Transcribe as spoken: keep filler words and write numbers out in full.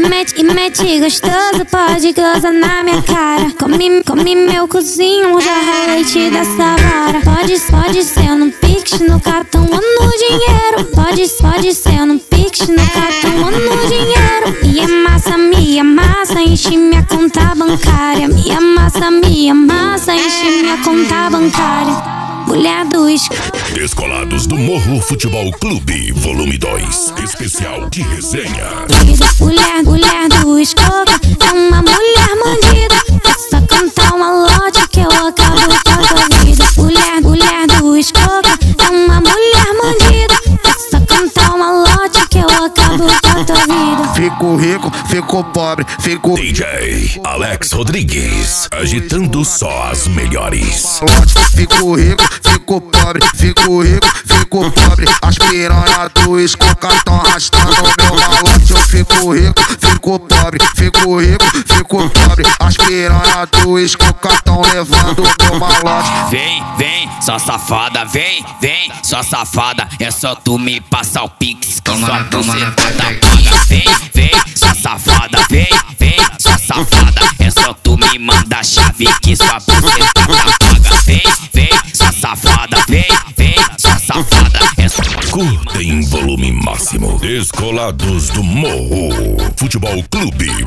mete, e mete gostoso, pode gozar na minha cara. Come, come meu cozinho, jarra leite dessa vara. Pode, pode ser no Pix, no cartão ou no dinheiro. Pode, pode ser no Pix, no cartão ou no dinheiro. Me amassa, me amassa, enche minha conta bancária. Me amassa, me amassa, enche minha conta bancária. Mulher do escuro. Descolados do Morro Futebol Clube, volume dois, especial de resenha. Mulher, mulher do escoca, é uma mulher bandida. É só cantar uma lote que eu acabo com a tua vida. Mulher, mulher do escoca, é uma mulher bandida. É só cantar uma lote que eu acabo com a tua vida. Fico rico, fico pobre, fico D J Alex Rodrigues, agitando só as melhores. Fico rico, fico pobre, fico rico, fico pobre. As piranha do escoca tão arrastando meu malote. Eu fico rico, fico pobre, fico rico, fico pobre. As piranha do escoca tão levando meu malote. Vem, vem, só safada, vem, vem, só safada. É só tu me passar o pix que sua buceta tá paga. Vem, vem, só safada, vem, vem, só safada. É só tu me mandar a chave que sua buceta tá paga. Vem, vem, só safada, vem, vem, só safada. É só Curta em volume máximo. Descolados do Morro Futebol Clube,